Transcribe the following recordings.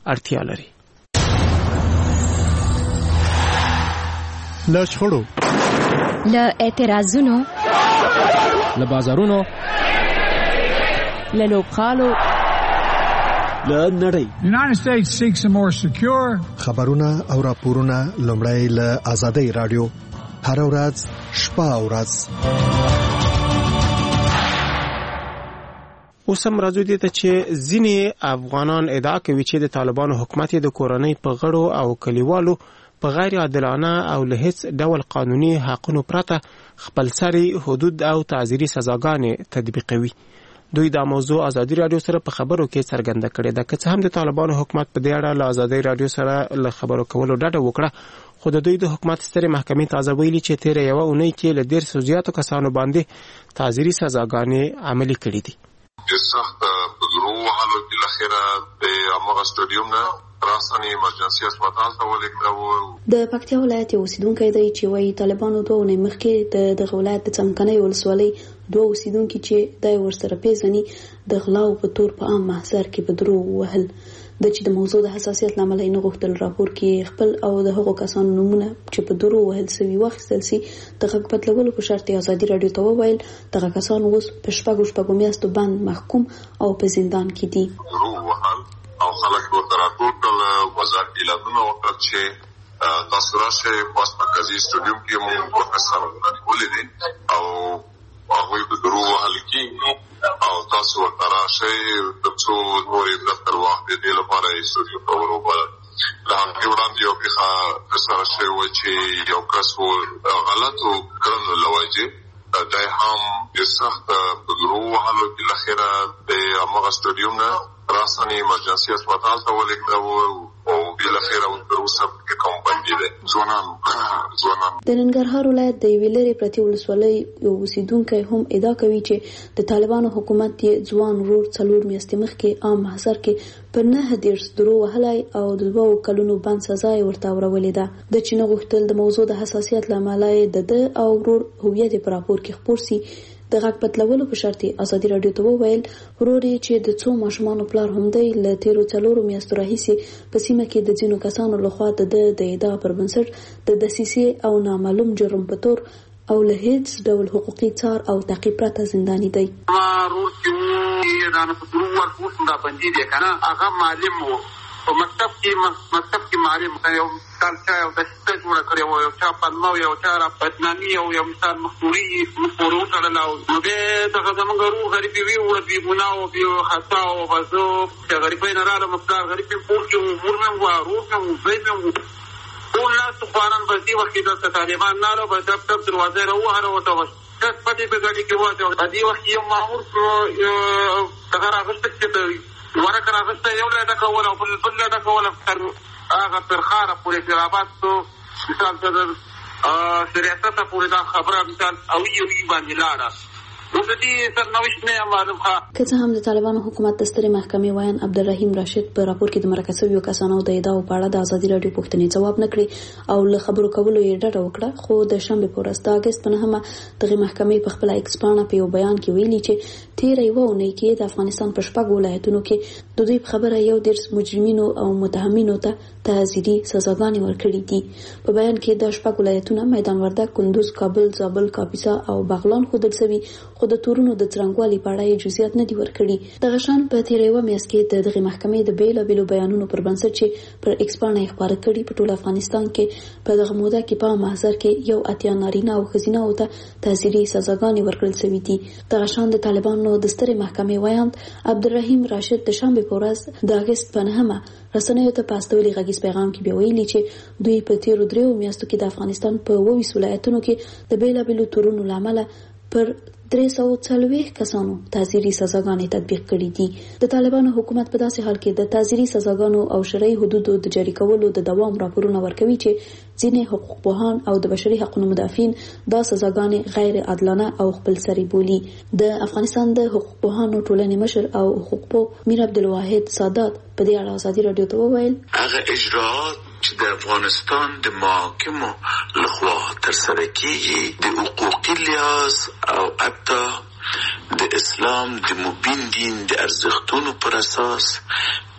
اړتیا لري. له شخړو، له اعتراضونو، له بازارونو، له لوبغالو، له نړۍ. United States seeks a more secure. خبرونه او راپورونه لومړی له آزادۍ رادیو هر ورځ شپه او ورځ. اوس هم راځو دې ته چې ځینې افغانان ادعا کوي چې د طالبانو حکومت د کورنۍ په غړو او کلیوالو په غیر عادلانه او له هیڅ ډول قانوني حقونو پرته خپلسري حدود او تعزیري سزاګانې تطبیقوي. دوی دا موضوع آزادي رادیو سره په خبرو کې څرګنده کړې ده. که څه هم د طالبانو حکومت په دې اړه له آزادي رادیو سره له خبرو کولو ډډه وکړه، خو د دوی د حکومت سترې محکمې تازه ویلي چې تیره یوه اونۍ کې له 150 زیاتو کسانو باندې تعزیري سزاګانې عملي کړې دي. د سخت بدرو حالو کې لخره د امغه سټډیوم نه راسنی ایمرجنسي هسپتال ته ولېږدو. د پکتیا ولایت اوسیدونکو دی چې وايي طالبانو دوه ونې مخکې د ولایت د څمکنۍ ولسوالۍ دوه اوسیدونکو چې د ورسره پیژني د غلاو په تور په عام محضر کې بدرو وهل د چې د موضوع د حساسیت لامل نه غوښتل راپور کې خپل او د هغو کسانو نمونه چې په درو وهل سوي واخیستل سي د غږ بدلولو په شرط آزادي رادیو ته وویل دغه کسان اوس په شپږ میاشتو باندې محکوم او په زندان کې دي. او خلک ورته راټول وزارت اعلانونه وکړ چې تاسو راشئ په مرکزي سټډیوم کې موږ پروفیسور ولیدي او هغه د درو وهل کې او تاسو ورته راشئ ترڅو نورې دفتر واخلي د لپاره یې سټډیوم ته وروبل. له هغې وړاندې یو پېښه ترسره شوې وه چې یو کس غلطو کړنو له وجې دی هم د سخت بدرو وهلو کې لخره د همغه سټډیوم نه راسنی ایمرجنسي هسپتال ته ولېږدو او بالاخره تر اوسه کې کوم بندي دي. ځوانان د ننګرهار ولایت د یوې لرې پرتې ولسوالۍ یو اوسیدونکی هم ادعا کوي چې د طالبانو حکومت یې ځوان ورور 4 میاشتې مخکې عام محضر کې پر 9 درو وهلی او د 2 کلونو بند سزا یې ورته اورولې ده. د چې نه غوښتل د موضوع د حساسیت له امله د ده او ورور هویت په راپور کې خپور سي. د غږ بدلولو په شرط آزادي رادیو ته وویل ورور یې چې د 2 ماشومانو پلار هم دی له تیرو 4 میاشتو راهیسې په سیمه کې د ځینو کسانو لخوا د ادعا پر بنسټ د دسیسې او نامعلوم جرم په تور او له هیڅ ډول حقوقي څار او تعقیب پرته زنداني دی. ورور چې دا نه په درو ورکوټ دا بندي دی کنه هغه معلم وو په مکتب کې معلم یو مثال چا یو د څه جوړ کړی و یو چا پنمو یو چا را بدنامي یو مثال مخوري مخورو سره لاو نو به دغه زمونږ روح غریب وی او بي ګناو بي خطا او غزو چې غریب نه رااله مقدار غریب پور کې امور مې وارو مې زید مې ټول ناس خوانان بسي وخت د طالبان نه له بدب دروازه راوهره وته کس پټي په ګاډي کې وته د دې وخت یو مامور دغه راغشت چې ورکه راغسته یو له ډکول او بل له ډکول هغه ترخاره پورې اعتراضات مثال د سیاست پورې دا خبره مثال او یو باندې لاړه نو د دې سرنوشت نه معلوم ښه. که څه هم د طالبانو حکومت د سترې محکمې وایان عبدالرحیم راشد په راپور کې د مرکه شویو کسانو د ادعاو په اړه د آزادي رادیو پوښتنې ځواب نه کړي او له خبرو کولو یې ډډه وکړه، خو د شنبې په ورځ د اګست په 9 دغه محکمې په خپل ایکس پاڼه په یو بیان کې ویلي چې تیره یوه اونۍ کې د افغانستان په 6 ولایتونو کې د دوی په خبره 11 مجرمینو او متهمینو ته تعزیري سزاګانې ورکړې دي. په بیان کې د 6 ولایتونو میدان وردګ، کندوز، کابل، زابل، کاپیسا او بغلان ښودل شوي، خو د تورونو د څرنګوالي په اړه یې جزئیات نه دي ورکړي. دغه شان په تیره یوه میاشت کې د دغه محکمې د بیلابیلو بیانونو پر بنسټ چې پر ایکس پاڼه یې خپاره کړي په ټول افغانستان کې په دغه موده کې په محضر کې 1 نارینه او ښځینه او ته تعزیري سزاګانې ورکړل شوي دي. دغه شان د طالبانو د سترې محکمې وایاند عبدالرحیم راشد د شنبې په ورځ د اګست په 9 رسنیو ته په استولي غږیز پیغام کې بیا ویلي چې دوی په تیرو 3 میاشتو کې د افغانستان په 20 ولایتونو کې د بیلابیلو تورونو له امله پر 340 کسانو تعزیري سزاګانې تطبیق کړې دي. د طالبانو حکومت په داسې حال کې د تعزیري سزاګانو او شرعي حدودو د جاری کولو د دوام راپورونه ورکوي چې ځینې حقوق پوهان او د بشري حقوقو مدافعین دا سزاګانې غیر عادلانه او خپلسري بولي. د افغانستان د حقوق پوهانو ټولنې مشر او حقوق پوه میر عبدالواحد سادات په دې اړه آزادي رادیو ته وویل هغه اجراءات چې د افغانستان د محاکمو لخوا ترسره کیږي د حقوقي لحاظ او حتی د اسلام د مبین دین د ارزښتونو پر اساس د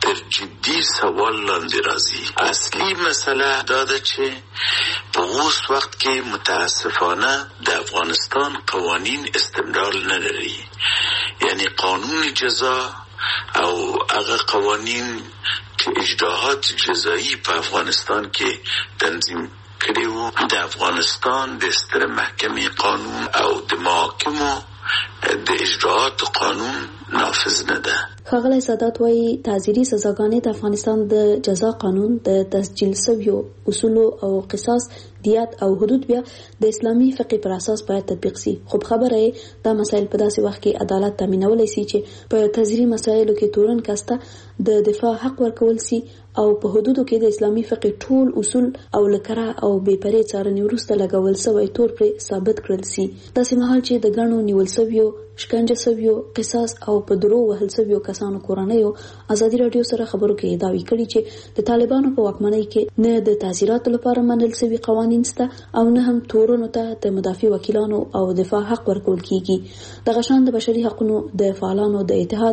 تر جدي سوال لاندې راځي. اصلي مسله دا ده چې په اوس وخت کې متاسفانه د افغانستان قوانین استمرار نه لري، یعنی قانون جزا او هغه قوانین چې اجراءات جزایی په افغانستان کې تنظیم کړي وو د افغانستان د ستر محکمې قانون او د محاکمو د اجراءات قانون نافذ نه ده. ښاغلی سادات وایي تعزیري سزاګانې د افغانستان د جزا قانون د تسجیل شویو اصولو او قصاص، دیات او حدود بیا د اسلامي فقه پر اساس باید تطبیق سي. خو خبره دا مسایل په داسې وخت کې عدالت تامینولی سي چې په تعزیري مسایلو کې تورن کاسته د دفاع حق ورکول سي او په حدودو کې د اسلامي فقه ټول اصول او لکره او بې پرې څارنې وروسته لګول سوی تور پرې ثابت کړل سي. داسې مهال چې د ګڼو نیول سویو، شکنجه سویو، قصاص او په درو وهل سویو کسانو کورنیو ازادي راډیو سره خبرو کې داوی کړي چې د طالبانو په واکمنۍ کې نه د تعزیراتو لپاره منل سوي قوانین شته او نه هم تورونو ته د مدافع وکیلانو او دفاع حق ورکول کیږي. دغه شان د بشري حقوقو د فعالانو د اتحاد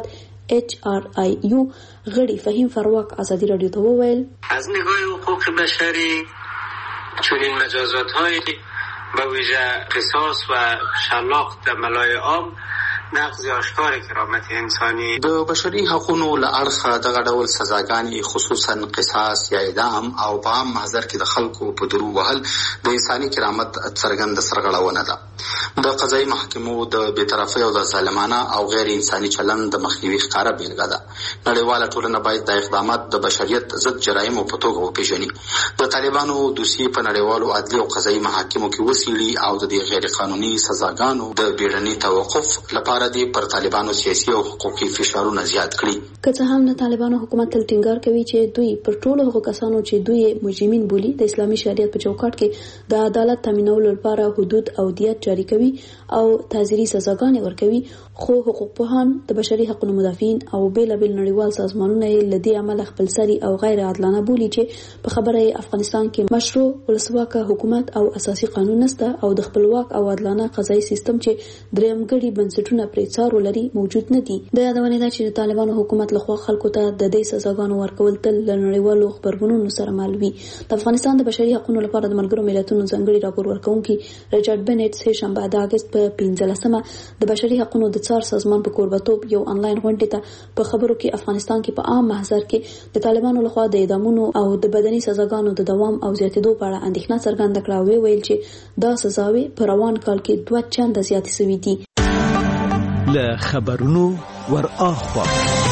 HRIU غړي فهیم فرواک ازادي راډیو ته وویل از نگاه حقوق بشری چنین مجازات‌های به ویژه قصاص و شلاق در ملای عام نقض آشکار کرامت انسانی د بشري حقوقو له اړخه دغه ډول سزاګانې خصوصا قصاص یا اعدام او په عام محضر کې د خلکو په درو وهل د انساني کرامت څرګند سرغړونه ده. د قضایي محکمو د بېطرفۍ او د ظالمانه او غیر انساني چلند د مخنیوي ښکاره بېلګه ده. نړیواله ټولنه باید د اقدامات د بشریت ضد جرایمو په توګه وپېژني. د طالبانو دوسیې په نړیوالو عدلي او قضایي محاکمو کې وڅېړي او د دې غیر قانوني سزاګانو د بیړني توقف لپاره دې پر طالبانو سیاسي او حقوقي فشارونه زیات کړي. که څه هم نه طالبانو حکومت تل ټینګار کوي چې دوی پر ټولو هغو کسانو چې دوی مجرمین بولي د اسلامي شریعت په چوکاټ کې د عدالت تامینولو لپاره حدود او دیت جاری کوي او تعزیري سزاګانې ورکوي، خو حقوق پوهان، د بشري حقوقو مدافعین او بیلابیل نړیوال سازمانونه یې له دې امله خپلسري او غیر عادلانه بولي چې په خبره افغانستان کې مشروع ولسواکه حکومت او اساسي قانون نشته او د خپلواک او عادلانه قضایي سیستم چې درېمګړي بنسټونه پرې څارو لري موجود نه دي. د یادونې ده چې د طالبانو حکومت لخوا خلکو ته د دې سزاګانو ورکول تل له نړیوالو خبرګونونو سره مل وي. د افغانستان د بشري حقوقو لپاره د ملګرو ملتونو ځانګړي راپور ورکونکي ریچارډ بنټ سه شنبه د اگست په 15مه د بشري حقوقو د څار سازمان په کوربتوب یو انلاین غونډه ته په خبرو کې افغانستان کې په عام محضر کې د طالبانو لخوا د اعدامونو او د بدني سزاګانو د دوام او زیاتېدو په اړه اندېښنه څرګنده کړه او ویل چې دا سزاوي په روان کال کې 2 چنده زیاتې شوې دي. له خبرونو ور اخوا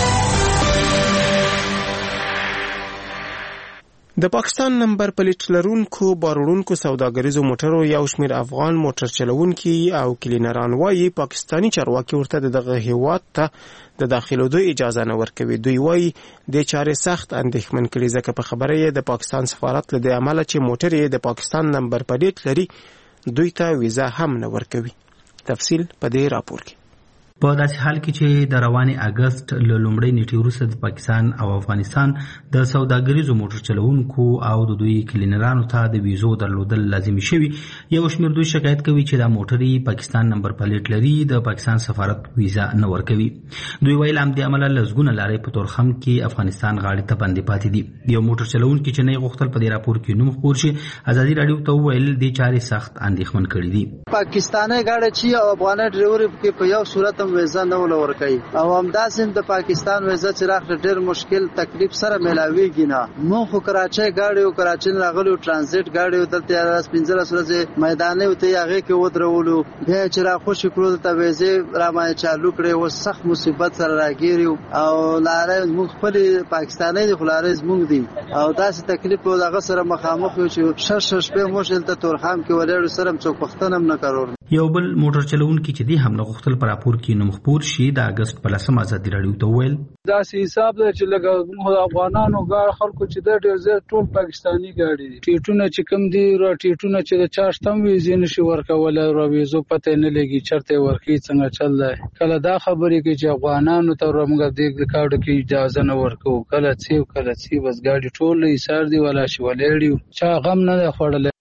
د پاکستان نمبر پلیټ لرونکو باروړونکو سوداګریزو موټرو یو شمېر افغان موټر چلوونکي او کلینران وایي پاکستانی چارواکي ورته دغه هیواد ته د داخلو اجازه نه ورکوي. دوی وایي د چارې سخت اندېښمن کړي ځکه په خبره یې د پاکستان سفارت له دې عمله چې موټر یې د پاکستان نمبر پلیټ لري دوی ته ویزا هم نه ورکوي. تفصیل په دې راپور کې. په داسې حال کې چې د روانې اگست له لومړۍ نیټې وروسته د پاکستان او افغانستان د سوداګریزو موټر چلوونکو او د دوی کلینرانو ته د ویزو درلودل لازمي شوي، یو شمېر دوی شکایت کوي چې دا موټر پاکستان نمبر پلیټ لري، د پاکستان سفارت ویزا نه ورکوي. دوی ویل همدې امله لسګونه لارې په تورخم کې افغانستان غاړې ته بندې پاتې دي. یو موټر چلوونکي چې نه غوښتل په دې راپور کې نوم خپور شي ازادي راډیو ته وویل دې چارې سخت اندېښمن کړي دي. پاکستاني غاړه چې او افغاني ډرایور کې په یو صورت ویزا نه ولورکای او همداسې د پاکستان ویزا چې راخله ډېر مشکل تکلیف سره ملاويږي نه. مو خو کراچۍ گاډي او کراچۍ راغلو ترانزیت گاډي او دلته 15 ورځې میداني او ته هغه کې ودرولو بیا چې را خوشی کړو ته ویزه را باندې چالو کړي او سخت مصیبت سره راګیریو او لاره موږ خپل پاکستاني د خلاره زموږ دي او داسې تکلیف او دغه سره مخامخ یو چې شش په مشکل ته تورخام کې ولر سره څوک وختنه نه کارور. یو بل موټر چلوونکي چې دی هم غوښتل پر راپور کې نوم خپور شي د اگست په 10 ازادي راډیو ته ویل دا حساب ده چې لګا افغانانو ګاډ خلکو چې د ډېر زیات ټول پاکستانی ګاډي دي ټیټونه چې کم دي را ټیټونه چې د چاشتم ویزې نشي ورکول را ویزو پته نه لګي چرته ورکی څنګه چل دی. کله دا خبرې کې چې افغانانو ته رمګ د کاډو کې اجازه نه ورکو کله څه بس ګاډي ټول ایثار دی ولا شي ولېړي چا غم نه خوړل.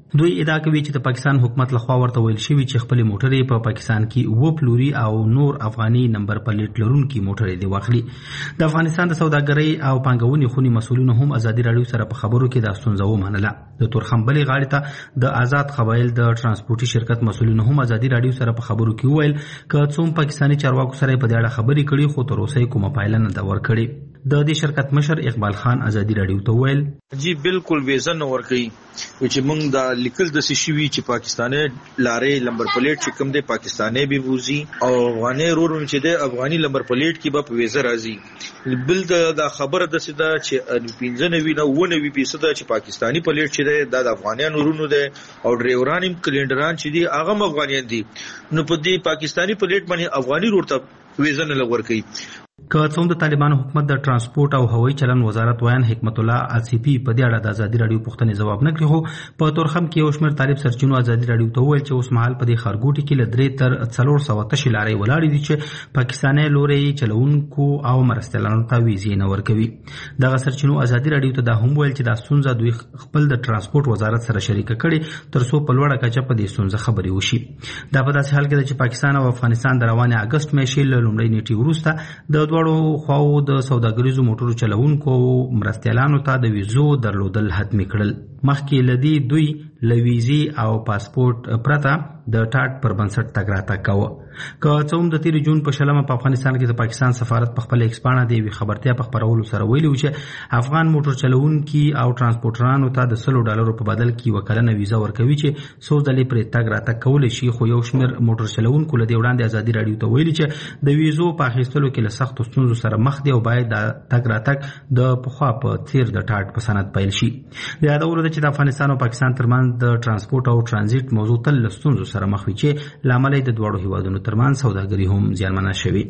دوی ادعا کوي چې د پاکستان حکومت لخوا ورته ویل شوی چې خپل موټرې په پاکستان کې و پلوري او نور افغاني نمبر پلیټ لرونکي موټرې دی واخلي. د افغانستان د سوداګرۍ او پانګونې خونی مسؤلینو هم ازادي راډیو سره په خبرو کې د ستونزه ومنله. د تورخم بلې غاړې ته د آزاد قبایل د ترانسپورتي شرکت مسؤلینو هم ازادي راډیو سره په خبرو کې وویل چې څوم پاکستاني چارواکو سره په دې اړه خبرې کړي خو تر اوسه کومه پایله نه ده ورکړې. د دې شرکت مشر اقبال خان ازادي راډیو ته ویل جی بالکل ویزه نه ورکړي چې موږ د لیکل د سشوي چې پاکستاني لارې نمبر پلیټ چې کوم دی پاکستاني به ووزي او افغاني رور چې دی افغاني نمبر پلیټ کې به ویزه راځي. بل د خبره د سیده چې 95% چې پاکستاني پلیټ چې دی د افغانانو رونو دی او ډرایوران هم کلینډران چې دی هغه افغانیان دي نو په دې پاکستاني پلیټ باندې افغاني رور ته ویزه نه ورکړي. که څوم د طالبانو حکومت د ترانسپورت او هوایي چلن وزارت ویان حکمت الله آصفي په دې اړه د ازادي راډیو پوښتنې ځواب نه کړی خو په تورخم کې یو شمېر طالب سرچینو ازادي راډیو ته وویل چې اوس مهال په دې ښارګوټي کې له 3 تر 400 تشې لارې ولاړې دي چې پاکستاني لوري چلوونکو او مرستیالانو ته ویزې نه ورکوي. دغه سرچینو ازادي راډیو ته دا هم ویل چې دا ستونزه دوی خپل د ترانسپورت وزارت سره شریکه کړي تر څو په لوړه کچه په دې ستونزه خبرې وشي. دا په داسې حال کې ده چې پاکستان او افغانستان د روانې اگست میاشتې له لومړۍ نیټې وروسته د دواړو خواو د سوداګریزو موټرو چلوونکو مرستیالانو ته د ویزو درلودل حتمي کړل. مخکې لدی دوی لویزي او پاسپورت پرته د ټاټ پر بنسټ تګ راتګ کاوه. که څه هم د 13 جون په شلمه په افغانستان کې د پاکستان سفارت په خپل ایکسپانه دی خبرتیا په خبرولو سره ویلي و چې افغان موټر چلوونکي او ترانسپورټرانو ته د $100 په بدل کې وکړنه ویزا ورکوي چې څو ځلې پرې تګ راتګ کولی شي. خو یو شمېر موټر چلوونکو له دې وړاندې ازادي راډیو ته ویلي چې د ویزو په اخیستلو کې له سختو ستونزو سره مخ دي او باید د تګ راتګ د پخوا په څیر د ټاټ په سند پیل شي. د یادولو ده چې د افغانستان او پاکستان ترمنځ د ترانسپورت او ترانزیت موضوع تل له ستونزو سره مخ وي چې لامل د دواړو هیوادونو ترمنځ سوداګري هم زیانمنه شوي.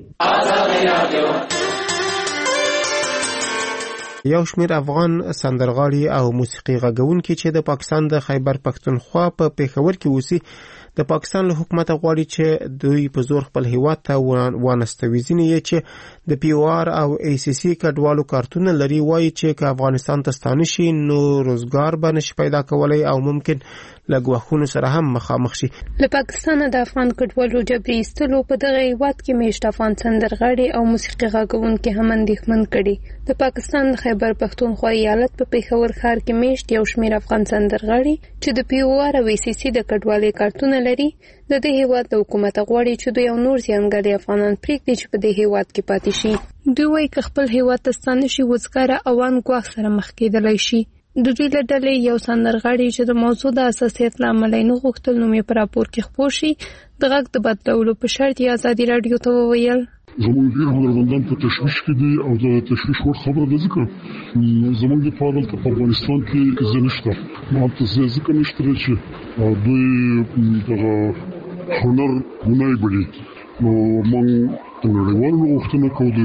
یو شمېر افغان سندرغاړي او موسیقي غږونکي چې د پاکستان د خیبر پښتونخوا په پېښور کې اوسي د پاکستان له حکومت غواړي چې دوی په زور خپل هیواد ته وانستوي. ځینې یې چې د POR او ACC کډوالو کارتونه لري وایي چې که افغانستان ته ستانه شي نو روزګار به نشي پیدا کولی او ممکن له ګواښونو سره هم مخامخ شي. له پاکستانه د افغان کډوالو جبري ایستلو په دغه هیواد کې میشت افغان سندرغاړي او موسیقي غږونکي هم اندېښمن کړي. د پاکستان د خیبر پښتونخوا ایالت په پېښور ښار کې میشت یو شمېر افغان سندرغاړي چې د POR او ACC د کډوالۍ کارتونه لري د دې هیواد د حکومت غواړي چې دوی یو نور ځانګړي افغانان پرېږدي چې په دې هیواد کې پاتې شي. دوی وایي که خپل هیواد ته ستانه شي وزګاره اوان ګواښ سره مخ کېدلی شي. د دوی له ډلې یو سندرغاړي چې د موضوع د حساسیت له امله یې نه غوښتل نوم یې په راپور کې خپور شي د غږ د بدلولو په شرط یې ازادي راډیو ته وویل زموږ ډېر هنرمندان په تشویش کې دي او د تشویش وړ خبره ده ځکه زموږ لپاره دلته په افغانستان کې زه نشته هلته ځکه نشته چې دوی دغه هنر ګناه بولي. نو موږ د نړیوالو غوښتنه کوو د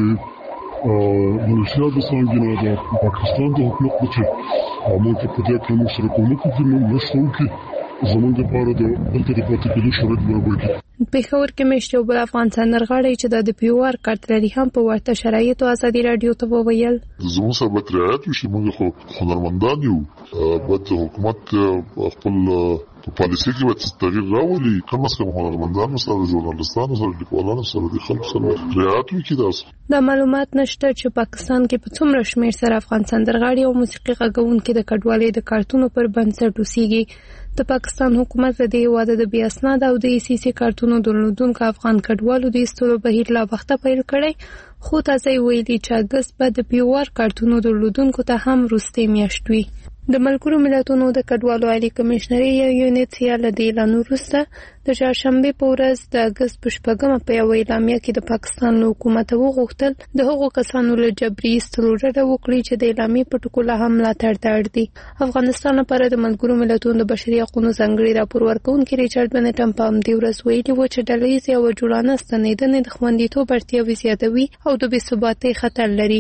ملتیا د څانګې نه د پاکستان د حکومت نه چې موږ ته په دې کې موږ سره کومک وکړي موږ مرسته وکړي زموږ لپاره د دلته د پاتې کېدو شرایط برابر کړي. پېښور کې میشت یو بل افغان سندرغاړی چې د POR کارت لري هم په ورته شرایطو ازادي راډیو ته وویل زموږ سره به رعایت وشي. موږ خو هنرمندان یو باید حکومت خپل پالیسي کې باید تغییر راولي. کم از کم هنرمندانو سره ژورنالستانو سره لیکوالانو سره د خلکو سره رعایت وکړي. دا معلومات نشته چې پاکستان کې په څومره شمېر سره افغان سندرغاړي او موسیقي غږونکي د کډوالۍ د کارتونو پر بنسټ اوسېږي. د پاکستان حکومت له دې هېواده د بې اسناده او د ACC کارتونو درلودونکو افغان کډوالو د ایستلو بهیر لا وخته پیل کړی خو تازه یې ویلي چې اګست به د POR کارتونو درلودونکو ته هم وروستۍ میاشت وي. د ملګرو ملتونو د کډوالو عالي کمشنري یو UNHCR له دې اعلان وروسته د چهارشنبې په ورځ د اګست په 8 په یوه اعلامیه کې د پاکستان له حکومته وغوښتل د هغو کسانو له جبري ایستلو ډډه وکړي چې د اعلامیې په ټکو لا هم ملاتړ ته اړ دي. افغانستان لپاره د ملګرو ملتونو د بشري حقوقو ځانګړي راپور ورکوونکي ریچارډ بنټم په همدې ورځ ویلي و چې ډلهییزې او جوړانه ستنېدنې د خوندیتوب اړتیاوې زیاتوي او د بې ثباتۍ خطر لري.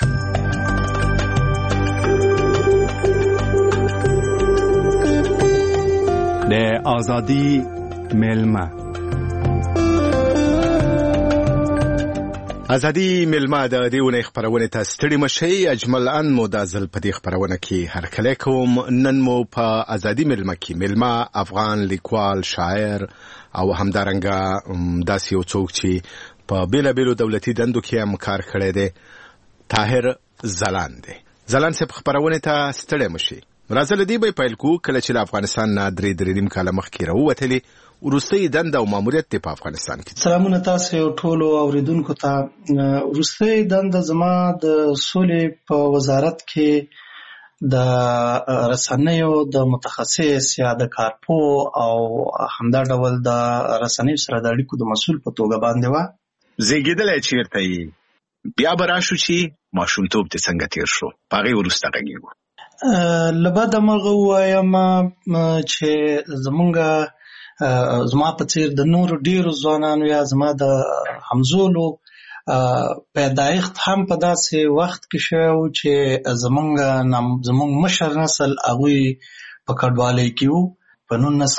د آزادی ملمه ازادي ملما د دې ونې خبرونه ته ستړي مشي اجمل ان مو د ځل په دې خبرونه کې هر کله کوم نن مو په ازادي ملما کې ملما افغان لیکوال شاعر او همدارنګه داسې یو څوک چې په بیلابیلو دولتي دندو کې هم کار کړی دی طاهر زلان دی. زلان صاحب خبرونه ته ستړي مشي راځل دی به پیل کو کله چې افغانستان نه درې نیم کاله مخکې راووتلی ورستۍ دنده او ماموریت په افغانستان کې. سلامونه تاسو ټولو اوریدونکو ته. ورستۍ دنده زما د سولې په وزارت کې د رسنیو د متخصص یا د کارپو او همدا ډول د رسنیو سره د اړیکو د مسؤل په توګه باندې و. زیږیدلې چیرته یې بیا براشو چې ماشومتوب ته څنګه تیر شو پاره ورسته غږیږي. لبد مرغه وایم چې زما په څیر د نور ډیرو ځوانانو یا زما د همزولو پیدایښت هم په داسې وخت کې شو چې زمونږ مشر نسل هغوی په کډوالۍ کې وو. په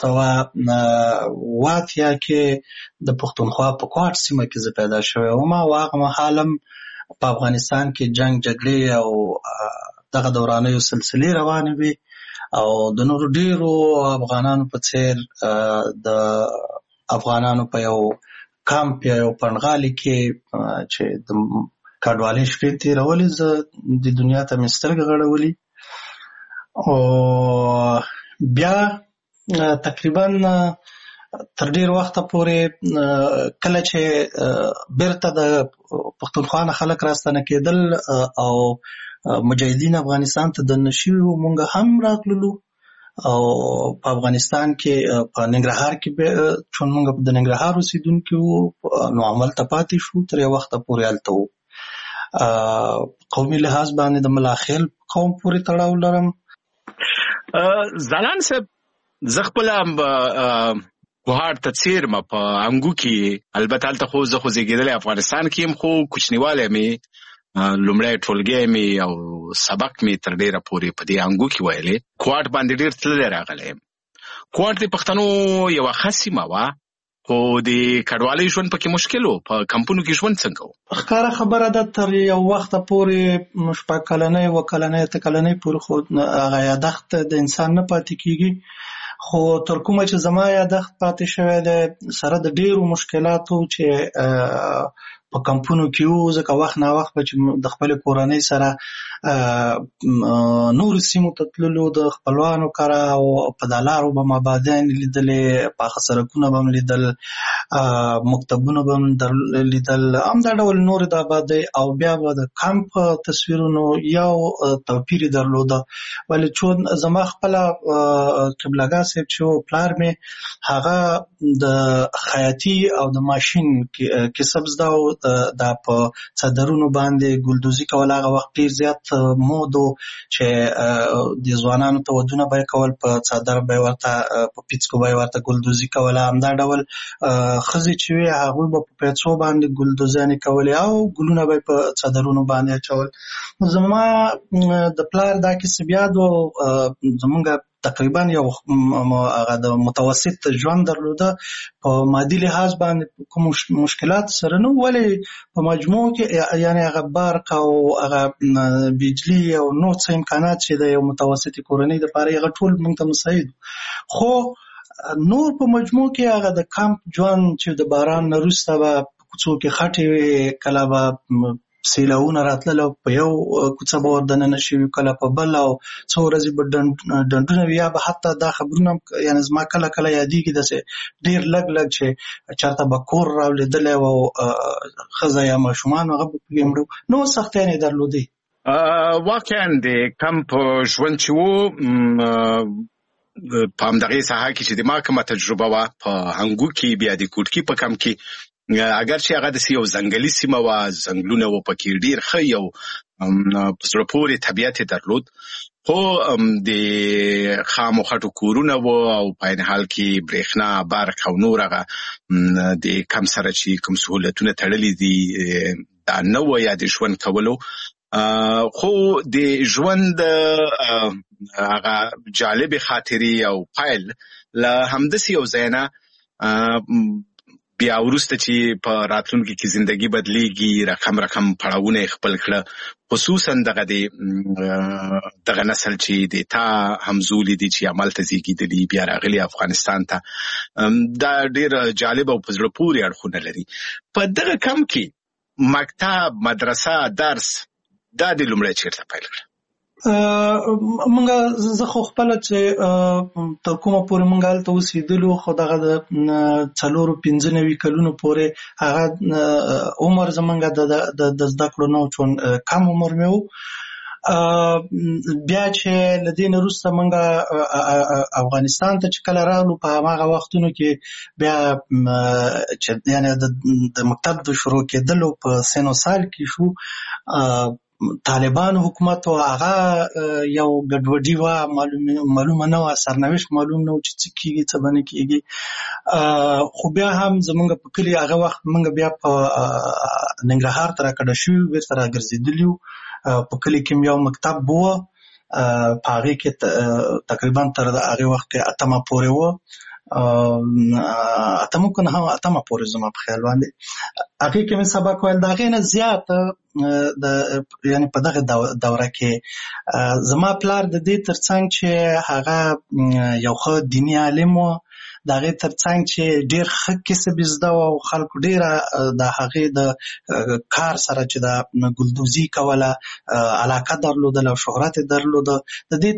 1980 کې د پښتونخوا په کوټ سیمه کې زه پیدا شوی وم او هغه مهال هم په افغانستان کې جنگ جګړې او دغه دورانیو سلسلې روانې وي او د نورو ډیرو افغانانو په څیر د افغانانو په یو کامپ یا یو پنډغالي کې چې د کډوالۍ شپې تېرولې زه د دنیا ته مې سترګې غړولې او بیا تقریبا تر ډیر وخته پورې کله چې بیرته د پښتونخوا نه خلک راستنه کېدل او مجاهدین افغانستان ته دننه شوي وو مونږ هم راغللو او په افغانستان کې په ننګرهار کې چون مونږ د ننګرهار اوسېدونکي وو نو همالته پاتې شو تر یو وخته پورې هلته وو. قومي لحاظ باندې د ملاخیل قوم پورې تړاو لرم. زلان صاحب زه خپله کوهاټ ته څیرمه په انګو کې البته هلته خو زه زیږېدلی افغانستان کې یم خو کوچنیوالی مې لومړی ټولګی مې او سبق مې تر ډیره پورې په دې انګو کې ویلې. کوهاټ باندې ډیر تللی راغلی یم. کوهاټ د پښتنو یوه ښه سیمه وه خو د کډوالۍ ژوند پکې مشکل و. په کمپونو کې ژوند څنګه و؟ ښکاره خبره ده تر یو وخته پورې 6 کلنۍ 7 کلنۍ 8 کلنۍ پورې خو هغه یادښت د انسان نه پاتې کېږي خو تر کومه چې زما یادښت پاتې شوی دی سره د ډیرو مشکلاتو چې په کمپونو کې وو ځکه وخت نا وخت به چې د خپلې کورنۍ سره نورو سیمو ته تللو د خپلوانو کره او په دا لارو به مو آبادیانې لیدلې پاخه سړکونه به م لیدل مکتبونه به م لیدل همدا ډول نورې د آبادۍ او بیا به د کمپ تصویرونو یو توپیر یې درلوده ولې چون زما خپله قبلګاه صاحب چې و پلار مې هغه د خیاطي او د ماشین کسب زده و دا په څادرونو باندې ګلدوزي کول هغه وخت ډېر زیات مود و چې د ځوانانو ته ودونه به یې کول په څادر به یې ورته په پیڅکو به یې ورته ګلدوزي کوله همدا ډول ښځې چې وې هغوی به په پیڅو باندې ګلدوزیانې کولې او ګلونه به یې په څادرونو باندې اچول. زما د پلار دا کسب یاد و زمونږ تقریبا یو هغه د متوسط ژوند درلوده په مادي لحاظ باندې کوم مشکلات سره نه ولې په مجموع کې یعنی هغه برق او هغه بجلی او نور څه امکانات چې د یو متوسطې کورنۍ دپاره هغه ټول موږ ته مساعد خو نور په مجموع کې هغه د کمپ ژوند چې د باران نه وروسته به په کوڅو کې خټې وې کله به سیلاونه راتلل او په یو کوڅه به ور دننه شوي کله په بل او څو ورځې به ډنډونه وي یا به حتی دا خبرونه یعنې زما کله کله یادېږي داسې ډېر لږ چې چېرته به کور راولېدلی و او ښځه یا ماشومان هغه به پکې مړه نو سختیانې یې درلودې. واقعا د کمپ ژوند چې و په همدغې ساحه کې چې د ما کومه تجربه وه په هنګو کې بیا د کوټکي په کمپ کې اگر چې هغه داسې یو ځنګلي سیمه وه ځنګلونه و پکې ډېر ښه یو په زړه پورې طبیعت یې درلود خو د خامو خټو کورونه و او په عین حال کې برېښنا برق او نور هغه د کم سره چې کوم سهولتونه تړلي دي دا نه و یا د ژوند کولو خو د ژوند هغه جالب خاطرې او پایل له همداسې یو ځای نه بیا وروسته چې په راتلونکي کې زندگی بدلیږي رقم پړاوونه خپل کړه خصوصا دغه نسل چې د تا همزولي دي چې عمل ته زیږیدلي بیا راغلي افغانستان ته دا ډیر جالب او په زړه پورې اړخونه لري. په دغه کم کې مکتب مدرسه درس دا د لومړی چیرته پیل کړ؟ مونږ زه خو خپل چې تر کومه پورې مونږ هلته اوسېدلو خو دغه د 4-5 کلونو پورې هغه عمر زمونږ د زده کړو نه چون کم عمر مې و. بیا چې له دې نه وروسته مونږ افغانستان ته چې کله راغلو په هماغه وختونو کې بیا چې یعنې د مکتب د شروع کېدلو په سن و سال کې شو طالبان حکومت او هغه یو ګډوډي و معلومه نه و سرنوشت معلوم نه و چې څه کېږي څه به نه کېږي. خو بیا هم زمونږ په کلي هغه وخت مونږ بیا په ننګرهار ته راکډه شوي بېرته راګرځېدلي وو. په کلي کې یو مکتب و په هغې کې تقریبا تر هغې وخت کې 8 پورې و 8 کنه هم 8 پورې زما په خیال باندې هغې کې مې سبق ویل. د هغې نه زیات یعنې په دغه دوره کې زما پلار د دې ترڅنګ چې هغه یو ښه دیني عالم و د هغې ترڅنګ چې ډېر ښه کسب زده و او خلکو ډېره د هغې د کار سره چې د ګلدوزي کوله علاقه درلودله او شهرت یې درلوده. د دې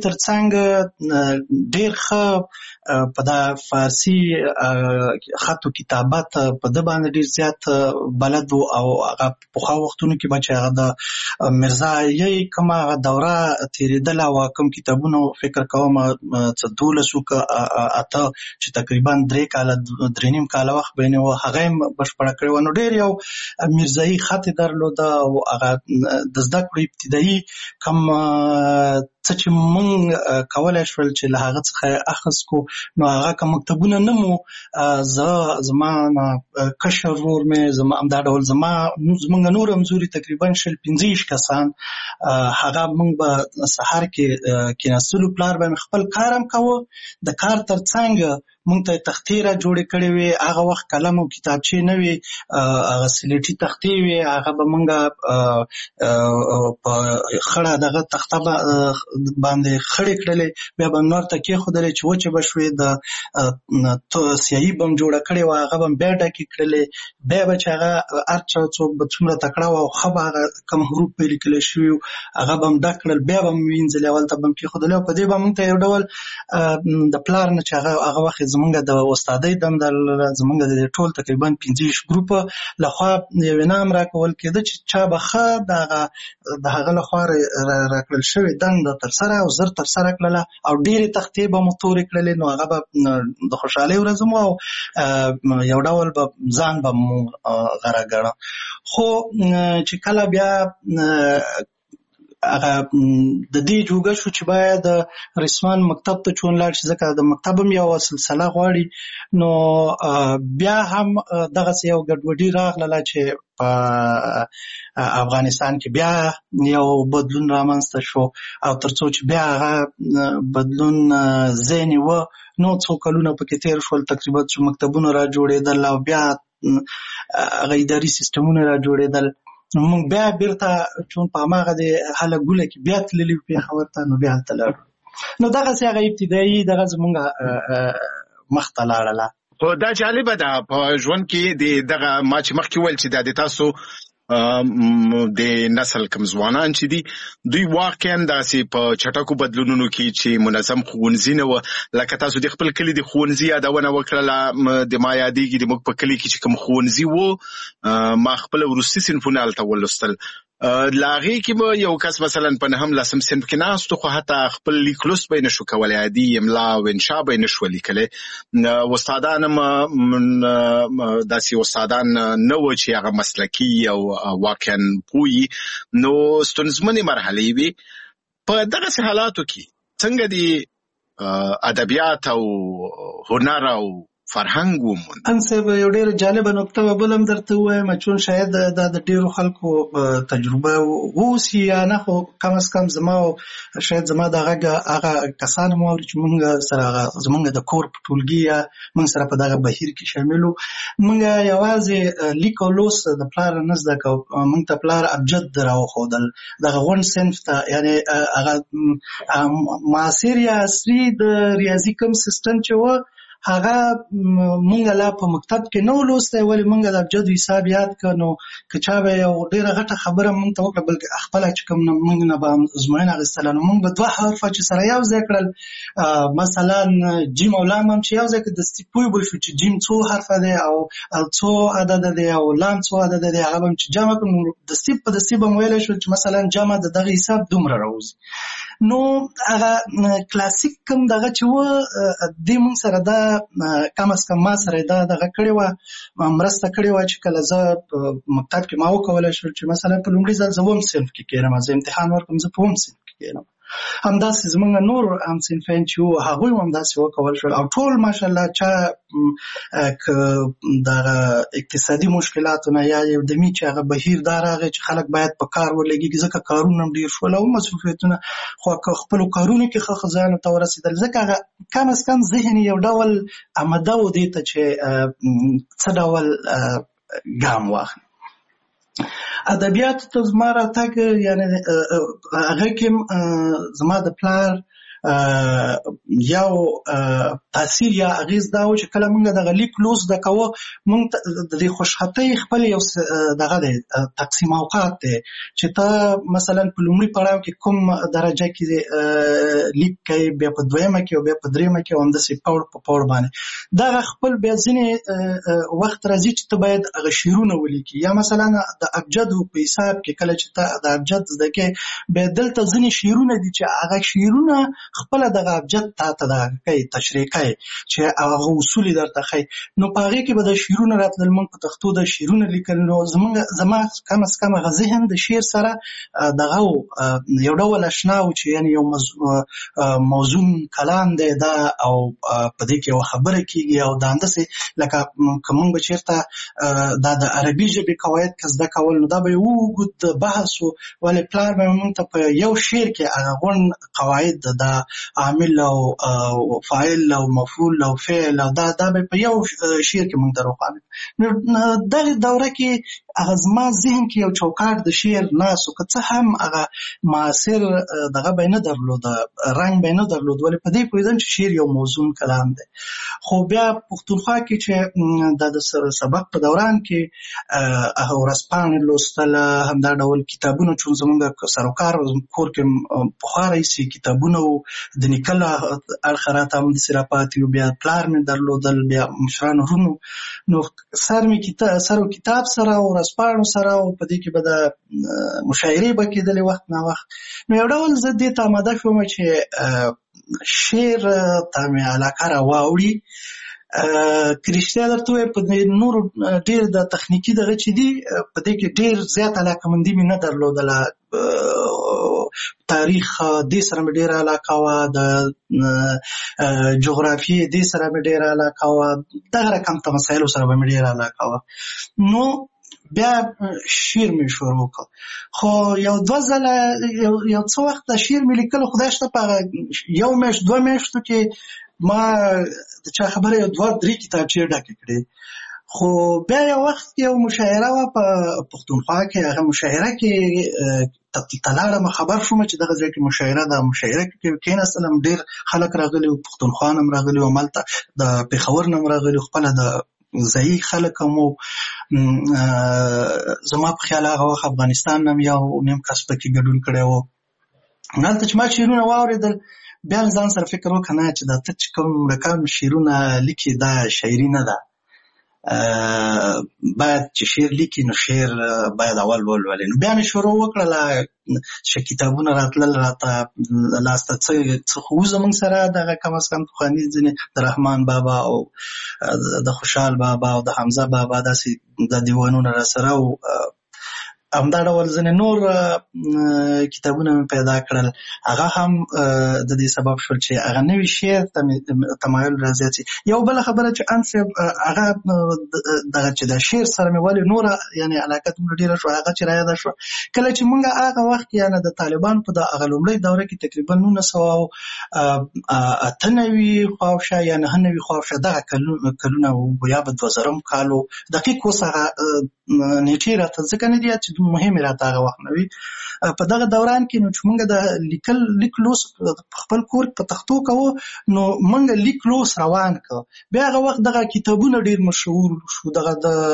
ترڅنګ ډېر ښه په دا فارسي خط و کتابت په ده باندې ډېر زیات بلد و او هغه پخوا وختونو کې به چې هغه د مرزایي کومه هغه دوره تېرېدله او کوم کتابونه فکر کوم 12 8 چې تقریبا 3 کاله 3.5 کاله وخت بینې و هغه یې بشپړه کړې وه. نو ډېر یو مرزایي خط یې درلوده او هغه د زده کړو ابتدایي کوم څه چې مونږ کولی شول چې له هغه څخه اخذ کو نو هغه که مکتبونه نه مو زما کشر ورور مې همدا ډول زمونږ نور همزوري تقریبا 15 کسان هغه مونږ به سهار کې کېناستلو پلار به مې خپل کار هم کوه د کار ترڅنګ مونږ ته تختې را جوړې کړې وې. هغه وخت قلم او کتابچې نه وې هغه سلیټي تختې وې هغه به مونږ په خړه دغه تخته باندې خړې کړلې بیا به نور ته کېښودلې چې وچې به شوې د سیاهي به م جوړه کړې وه هغه به م بیا ډکې کړلې بیا به چې هغه هر چا څوک به څومره تکړه وه او ښه به هغه کوم حروف به یې لیکلی شوي وو هغه به م ډک کړل بیا به م وینځلې اول ته به م کېښودلې او په دې به مونږ ته یو ډول د پلار نه چې هغه وخت زمونږ د استادۍ دنده زمونږ د ټول تقریبا 15 ګروپه لخوا یو انعام راکول کېده چې چا به ښه د هغه لخوا راکړل شوې دنده ترسره او زر ترسره کړله او ډېرې تختې به مو تورې کړلې نو هغه به د خوشحالۍ ورځ مو او یو ډول به ځان به مو غره ګڼه. خو چې کله بیا هغه د دې جوګه شو چې باید رسمان مکتب ته چون لاړ شي ځکه د مکتب هم یو سلسله غواړي نو بیا هم دغسې یو ګډوډي راغله چې په افغانستان کې بیا یو بدلون رامنځته شو او تر څو چې بیا هغه بدلون ځای نیوه نو څو کلونه پکې تېر شول تقریبا چې مکتبونه را جوړېدل او بیا هغه اداري سیستمونه را جوړېدل مونږ بیا بیرته چون په هماغه د هله ګوله کې بیا تللي وو پېښور ته نو بیا هلته لاړو نو دغسې هغه ابتدایي دغه زمونږ مخته لاړله. خو دا جالبه ده په ژوند کې دغه ما چې مخکې ویل چې د تاسو د نسل کم ځوانان چې دي دوی واقعا داسې په چټکو بدلونونو کې چې منظم ښوونځي نه وه لکه تاسو د خپل کلي د ښوونځي یادونه وکړله د ما یادېږي د موږ په کلي کې چې کوم ښوونځي و ما خپله وروستي صنفونه هلته ولوستل له هغې کې به یو کس مثلا په 9 صنف کې ناست خو حتی خپل لیک لوست به یې نه شو کولی عادي املا او انشا به یې نه شوه لیکلی استادان هم داسې استادان نه وو چې هغه مسلکي او واقعا پوهي نو ستونزمنې مرحلې وي. په دغسې حالاتو کې څنګه د ادبیات او هنر او فرهنګ وموند. انصب یو ډېر جالب نقطه بلم درته وایم چې شاید د ډېرو خلکو تجربه ووسی یا نه، خو کم از کم زما شاید زما دغه هغه کسان مو چې موږ سره زمونږ د کور په ټولګي یا موږ سره په دغه بهیر کې شاملو، موږ یوازې لیک او لوست د پلار نه زده کوو، موږ ته پلار ابجد راوښودل دغه غونډ صنف ته، یعنی هغه معاصر یا عصري د ریاضي کوم سیستم چې و هغه مونږ لا په مکتب کې نو لوستی، ولې مونږ د ابجد حساب یاد کړ. نو که چا به یو ډېره غټه خبره مونږ ته وکړه بلکې خپله چې کوم مونږ نه به ازموینه اخیستله، نو مونږ به 2 حرفه چې سره یو ځای کړل، مثلا جیم او لام هم چې یو ځای کړه دستي پوه به شو چې جیم څو حرفه دی او څو عدده دی او لام څو عدده دی، هغه به هم چې جمع کړو دستي په دستي به مو ویلی شو چې مثلا جمع د دغه حساب دومره راوځي. نو هغه کلاسیک کوم دغه چې و دې مونږ سره دا کم از کم ما سره دا دغه کړې وه، مرسته کړې وه چې کله زه مکتب کې ما وکولی شو چې مثلا په لومړي ځل زه 2 صنف کې کېنم، زه امتحان ورکوم زه په 2 صنف کې کېنم. همداسې زمونږ نور هم صنفین چې وو هغوی هم همداسې وکول شول، او ټول ماشاءالله چا که دغه اقتصادي مشکلاتو نه یا یو دمي چې هغه بهیر دا راغی چې خلک باید په کار ولګېږي، ځکه کارونه هم ډېر شول او مصروفیتونه، خو که خپلو کارونو کې ښه ځایونو ته ورسېدل، ځکه هغه کم از کم ذهن یو ډول آماده و دې ته چې څه ډول ګام واخلي. ادبیاتو ته زما راتګ یعنی هغه کې زما د پلار یو تاثیر یا اغیز دا و چې کله مونږ دغه لیک لوست زده کوو، مونږ د دې خوشخطۍ خپل یو دغه دی تقسیم اوقات دی چې ته مثلا په لومړي پړاو کې کوم درجه کې لیک کوي، بیا په دویمه کې او بیا په دریمه کې او همداسې پوړ په پوړ باندې دغه خپل بیا ځینې وخت راځي چې ته باید هغه شعرونه ولیکي، یا مثلا د ابجدو په حساب کې کله چې ته د ابجد زده کوې بیا دلته ځینې شعرونه دي چې هغه شعرونه خپله دغه ابجد تا ته دغه کوي تشریح کوي چې هغه اصول درته ښیي. نو په هغې کې به د شعرونه راتلل، موږ په پښتو د شعرونه لیکل، نو زما کم از کم هغه ذهن د شعر سره دغه یو ډول اشنا و چې یعنې یو موزون کلام دی دا، او په دې کې یوه خبره کېږي او دا همداسې لکه که موږ به چېرته دا د عربي ژبې قواعد که زده کول، نو دا به یو اوږد بحث و، ولې پلار به موږ ته په یو شعر کې هغه غونډ قواعد د عامل او فاعل او مفعول او فعل او دا به په یو شعر کې موږ ته روښانه. نو دغه دوره کې هغه زما ذهن کې یو چوکاټ د شعر ناست و، که څه هم هغه معاصر دغه به یې نه درلود، رنګ به یې نه درلود، ولې په دې پوهېدم چې شعر یو موزون کلام دی. خو بیا پښتونخوا کې چې د سبق په دوران کې هغه ورځپاڼې لوستل، همدا ډول کتابونه چې زموږ سروکار کور کې پخوا راهیسې کتابونه و، د نیکه له اړخه راته همداسې راپاتې وو، بیا پلار مې درلودل، بیا مشرانو ورونو، نو سر و کتاب سره او ورځپاڼو سره، او په دې کې به د مشاعرې به کېدلې وخت نه وخت. نو یو ډول زه دې ته آماده شوم چې شعر ته مې علاقه راواوړي. که رښتیا درته ووایم په نورو ډېر د تخنیکي دغه چې دي په دې کې ډېر زیات علاقهمندي مې نه درلودله. تاریخ دې سره مې ډېره علاقه وه، د جغرافیې دې سره مې ډېره علاقه وه، دغه رقم ته مسایلو سره به مې ډېره علاقه وه. نو بیا شعر مې شروع کړ، خو یو 2 ځله یو څه وخت د شعر مې لیکلو، خدای شته په 1 میاشت 2 میاشتو کې ما د چا خبره یو 2-3 کتابچې ډکې کړې. خو بیا یو وخت یو مشاعره وه په پښتونخوا کې، هغه مشاعره کې ته لاړم، خبر شوم چې دغه ځای کې مشاعره ده. مشاعره کې کېناستلم، ډېر خلک راغلي وو، پښتونخوا نه هم راغلي وو، همالته د پېښور نه هم راغلي وو، خپله د ځایي خلک هم وو. زما په خیال هغه وخت افغانستان نه هم یو نیم کس پکې ګډون کړی وو. هلته چې ما شعرونه واورېدل، بیا مې ځان سره فکر وکړ نه چې دا ته چې کوم رقم شعرونه لیکي دا شاعري نه ده، باید چې شعر لیکي نو شعر باید اول ولولي. نو بیا مې شروع وکړله چې کتابونه راتلل راته لاسته، څه خو زموږ سره دغه کم از کم پخواني ځینې د رحمان بابا او د خوشحال بابا او د حمزه بابا داسې د دیوانونه را سره و. همدا ډول ځینې نور کتابونه مې پیدا کړل، هغه هم د دې سبب شول چې هغه نوي شعر ته تمایل رازیات شي. یو بله خبره چې ان صاحب هغه دغه چې د شعر سره مې ولې نوره یعنې علاقه دومره ډېره شوه، هغه چې رایاده شوه کله چې موږ هغه وخت یعنې د طالبانو په د هغه لومړۍ دوره کې تقریبا 1998 خواوشا یا 99 خواوشا دغه کلونه و یا به 2000 کالو دقیق اوس هغه نیټې راته ځکه نه دي چې مهمې راته هغه وخت نه وي. په دغه دوران کې نو چې موږ د لیک لوس خپل کور په تختو کوو نو موږ لیک لوس روان کړ. بیا هغه وخت دغه کتابونه ډېر مشهور شو، دغه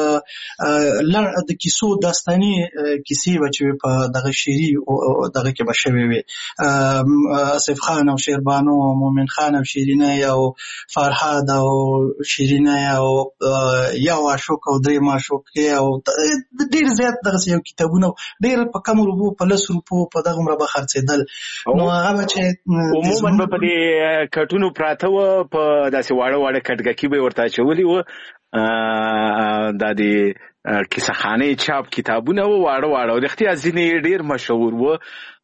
د کیسو داستاني کیسې به چې په دغه شعري دغه کې به شوې وي، آصف خان او شیربانو او مومن خان او شیرینه او فرهاد او شیرینه او یو عاشق او درې معشوقې او ډېر زیات دغسې یو کتابونه ډېر په کم روپو په 10 روپو په دغه عمره به خرڅېدل. نو هغه به چې عموما به په دې کټونو پراته وه، په داسې واړه واړه کټګکي به یې ورته اچولي وه، دا د کیسه خانې چاپ کتابونه وه واړه واړه، رښتیا ځینې ډېر مشهور وه.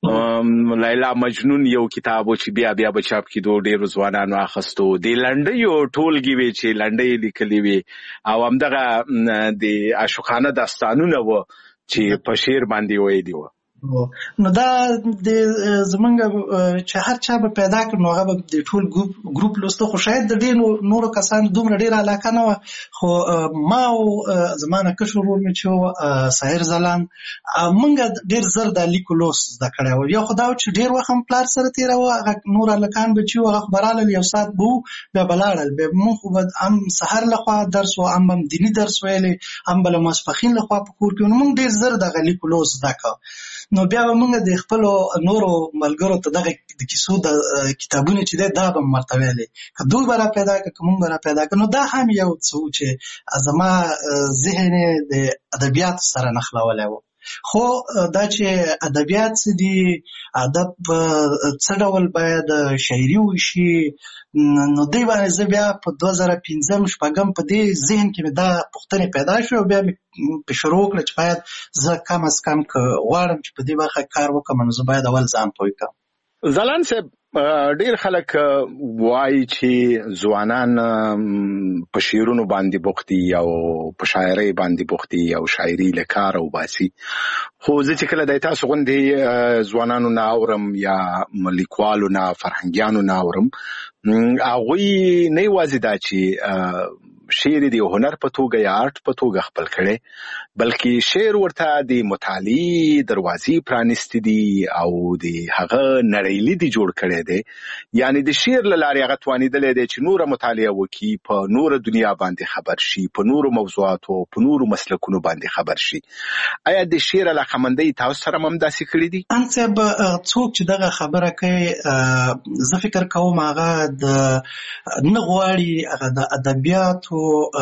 لیلا مجنون یو کتاب و چې بیا به چاپ کېدو، ډېرو ځوانانو اخیستو. د لنډیو ټولګې وې چې لنډۍ لیکلې وې، او همدغه د عاشقانه داستانونه وه چې په شعر باندې ویلي وه. نو دا د زمونږ چې هر چا به پیدا کړ نو هغه به د ټول ګروپ لوسته، خو شاید د ډېرو نورو کسانو دومره ډېره علاقه نه وه. خو ما او زما نه کشر ورور مې چې و ساحر ځلان، موږ ډېر زر د لیکو لوس زده کړی و. یو خو دا و چې ډېر وخت هم پلار سره تېراوه، هغه نور هلکان به چې و هغه خو به رالل یو ساعت به و بیا به لاړل، بیا موږ خو به هم سهار لخوا درس و هم دیني درس ویلی، هم به له ماسپښین لخوا په کور کې. نو موږ ډېر زر دغه لیکو لوس زده کړه. نو بیا به موږ د خپلو نورو ملګرو ته دغه د کیسو د کتابونه چې دی دا به مو ورته ویلې، که دوی به را پیدا کړه که موږ به را پیدا کړه. نو دا هم یو څه و چې زما ذهن یې د ادبیاتو سره نښلولی و. خو دا چې ادبیات څه دي، ادب څه ډول باید شاعري وشي، نو دی باندې زه بیا په 2005-06 په دې ذهن کې مې دا پوښتنې پیدا شوې او بیا مې شروع وکړه چې باید زه کم از کم که غواړم چې په دې برخه کار وکړم نو زه باید اول ځان پوه کړم. ځلاند صاحب، ډېر خلک وایي چې ځوانان په شعرونو باندې بوخت دي او په شاعرۍ باندې بوخت دي او شاعري له کاره وباسي، خو زه چې کله د تاسو غوندې ځوانانو نه اورم یا لیکوالو نه فرهنګیانو نه اورم، هغوی نه یوازې دا چې شعر د هنر په توګه یا آرټ په توګه خپل کړي، بلکې شعر ورته د مطالعې دروازې پرانیستې دي او د هغه نړیلیدي جوړ کړی دی. یعنی د شعر له لارې هغه توانېدلی دی چې نوره مطالعه وکړي، په نوره دنیا باندې خبر شي، په نورو موضوعاتو په نورو مسلکونو باندې خبر شي. آیا د شعر علاقمندۍ تاسو سره هم داسې کړي دي؟ ان صاحب، څوک چې دغه خبره کوي زه فکر کوم هغه نه غواړي هغه د ادبیاتو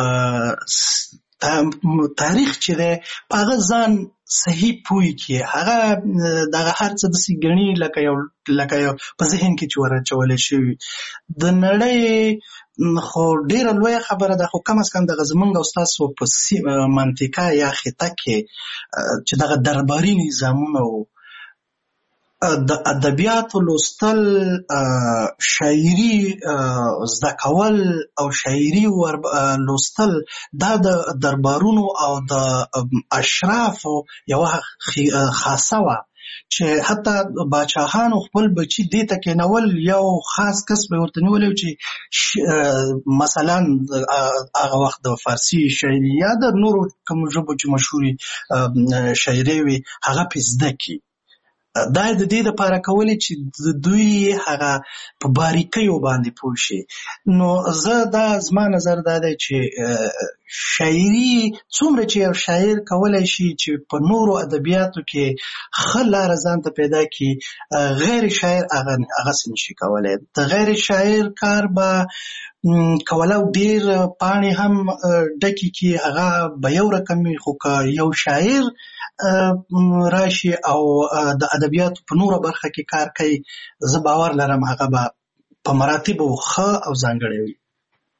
تاریخ چې دی په هغه ځان صحیح پوی کړي. هغه دغه هر څه داسې ګڼي لکه یو په ذهن کې چې ورچولی شوي. د نړۍ خو ډېره لویه خبره ده، خو کم از کم دغه زمونږ او ستاسو په منطقه یا خطه کې چې دغه درباري نظامونه و، د ادبیاتو لوستل، شاعري زده کول او شاعري لوستل دا د دربارونو او د اشرافو یوه خاصه وه چې حتی باچاهانو خپل بچي دې ته کېنول، یو خاص کس به ورته نیولی چې مثلا هغه وخت د فارسي شاعري یا د نورو کومو ژبو چې مشهورې شاعرۍ وي هغه پې زده کړي. دا د دې لپاره کولی چې دوی هغه په باریکیو باندې پوه شي. نو زه دا زما نظر دا دی چې شاعري څومره چې یو شاعر کولی شي چې په نورو ادبیاتو کې ښه لاره ځان ته پیدا کړي، غیر شاعر هغسې نشي کولی. د غیر شاعر کار به کوله ډېر پاڼې هم ډکې کړي، هغه به یو رقم وي، خو که یو شاعر راشي او د ادبیاتو په نوره برخه کې کار کوي، زه باور لرم هغه به په مراتبو ښه او ځانګړی وي.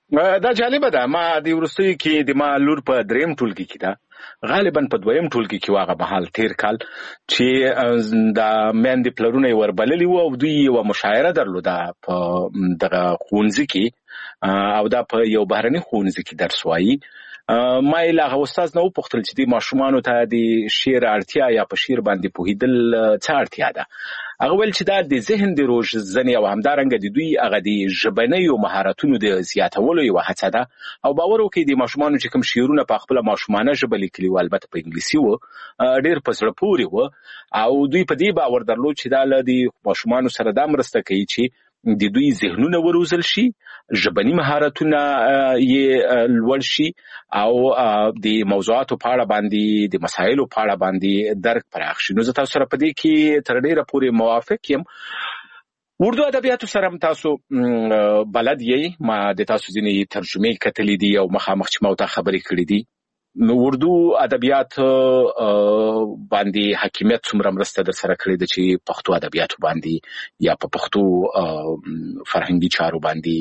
دا جالبه ده. ما د ورستۍ کې د ما لور په دریم ټولګي کې ده، غالبا په دویم ټولګي کې واغه بحال تیر کال چې د میندې پلرونه وربللی وو او دوی یو مشاعره درلوده په دغه ښوونځي کې او دا په یو بهرني ښوونځي کې درس وایي. ما یې له هغه استاد نه وپوښتل چې د ماشومانو ته د شعر اړتیا یا په شعر باندې پوهېدل څه اړتیا ده. هغه ویل چې دا د ذهن د روزنې او همدارنګه د دوی هغه د ژبنیو مهارتونو د زیاتولو یوه هڅه ده او باور وکړئ د ماشومانو چې کوم شعرونه په خپله ماشومانه ژبه لیکلي وو، البته په انګلیسي وو، ډېر په زړه پورې وو او دوی په دې باور درلود چې دا له د ماشومانو سره دا مرسته کوي چې د دوی ذهنونه وروزل شي، ژبني مهارتونه یې لوړ شي او د موضوعاتو په اړه باندې د مسایلو په اړه باندې درک پراخ شي. نو زه تاسو سره په دې کې تر ډېره پورې موافق یم. اردو ادبیاتو سره هم تاسو بلد یې، ما د تاسو ځینې ترجمې کتلې دي او مخامخ چې ما ورته خبرې کړې دي. نو اردو ادبیات باندې حکیمیت څومره مرسته در سره کړې ده چې پښتو ادبیاتو باندې یا په پښتو فرهنګي چارو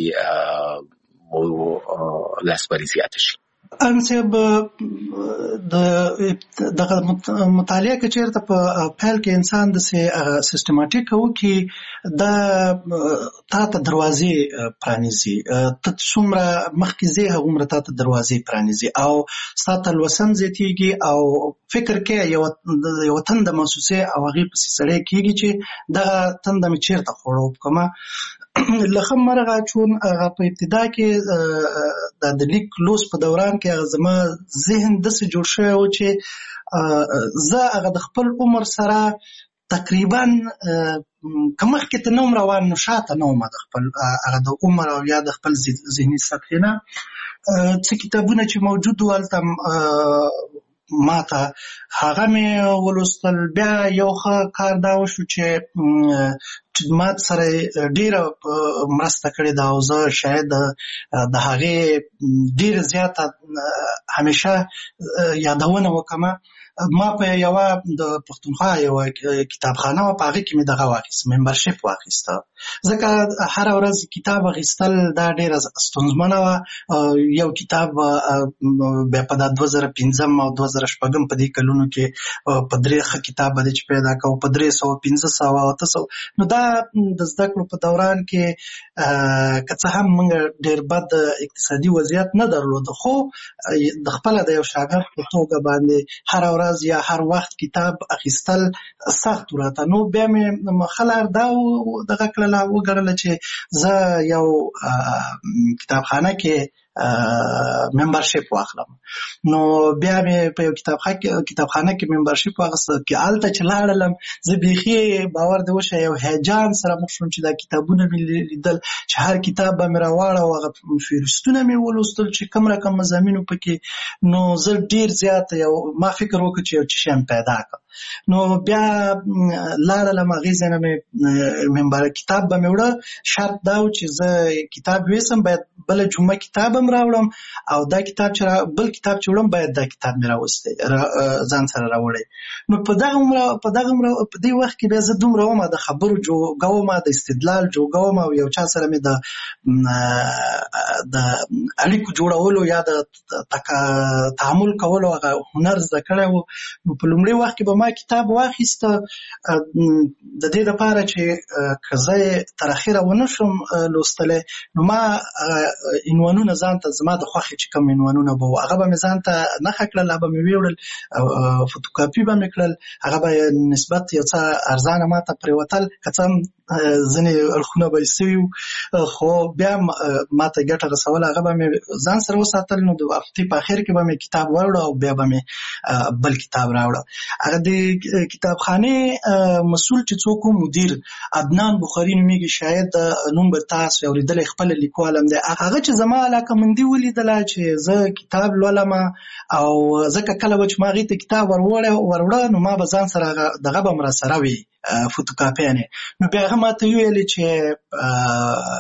باندې لاسبري زیاته شي؟ انصب دغه مطالعه کې چیرته په پیل کې انسان د سیستماتیک وو کې دا تا ته دروازې پرانیزي، ته څومره مخکې ځې هغومره تا ته دروازې پرانیزي او ستا ته لوسن زیاتېږي او فکر کې یو تنده محسوسې او هغې پسې سړی کېږي چې دغه تنده مې چیرته خوړه وکړمه. لخم مرغه چون په ابتدا کې د لیک لوس په دوران کې هغه زما ذهن داسې جوړ شوی و چې زه هغه د خپل عمر سره تقریبا که مخکې ته نه وم روان نو شاته نه وم د خپل هغه د عمر او یا د خپل ذهني سطحې نه. څه کتابونه چې موجود و هلته ما ته هغه مې ولوستل. بیا یو ښه کار دا وشو چې ما سره ډېره مرسته کړې ده او زه شاید د هغې ډېره زیاته همیشه یادونه وکړم. ما په یوه د پښتونخوا یوه کتابخانه وه، په هغې کې مې دغه واخیست، ممبرشپ واخیسته، ځکه هره ورځ کتاب اخیستل دا ډېره ستونزمنه وه. یو کتاب بیا په دا 2005 او 2006 په دې کلونو کې په 3 ښه کتاب به دی چې پیدا کوو په 300 500 او 800. نو دا د زده کړو په دوران کې که څه هم موږ ډېر بد اقتصادي وضعیت نه درلود، خو د خپله د یو شاګرد په توګه باندې هره ورځ یا هر وخت کتاب اخیستل سخت راته. نو بیا مې خلار دا دغه کړله وګڼله چې زه یو کتابخانه کې ممبرشپ واخلم. نو بیا مې په یو کتابخانه کې ممبرشپ واخیسته. کې هلته چې لاړلم زه بیخي باور دې وشه یو هیجان سره مخ شوم چې دا کتابونه مې لیدل چې هر کتاب به مې راواړه او هغه فهرستونه مې ولوستل چې کوم رقم مضامینو پکې. نو زه ډېر زیات ما فکر وکړ چې یو څه شی پیدا کړم. نو بیا لاړلم هغې ځای نه مې کتاب به مې وړه. شرط دا و چې زه کتاب ویسم باید بله جمعه کتاب هم راوړم او دا کتاب چې بل کتاب چې وړم باید دا کتاب مې راوستی ځان سره راوړی. نو په دې وخت کې بیا زه دومره وم د خبرو جوګه وم، د استدلال جوګه وم او یو چا سره مې د اړیکو جوړولو یا د تعامل کولو هغه هنر زده کړی و. نو په لومړي وخت کې به ما کتاب واخیسته د دې لپاره چې که زه یې تر اخره ونه شم لوستلی نو ما عنوانونه ځان ته زما د خوښې چې کوم عنوانونه به وو هغه به مې ځان ته نښه کړل، هغه به مې ویوړل، فوتوکاپي به مې کړل، هغه به نسبت یو څه ارزانه ما ته پرېوتل، که څه هم ځینې اړخونه به یې سوي وو خو بیا ما ته ګټه رسوله. هغه به مې ځان سره وساتل. نو د هفتې په اخر کې به مې کتاب واوړه او بیا به مې بل کتاب راوړه. هغه د کتابخانې مسؤل چې څوک و مدیر عدنان بخاري نومیږي، شاید نوم به تاسو اورېدلی، خپله لیکوال هم دی. هغه چې زما علاقهمندي ولیدله چې زه کتاب لولم او ځکه کله به چې ما هغې ته کتاب وروړه نو ما به ځان سره دغه به م راسره وي فوتوکاپیانې. نو بیا هغه ما ته وویلې چې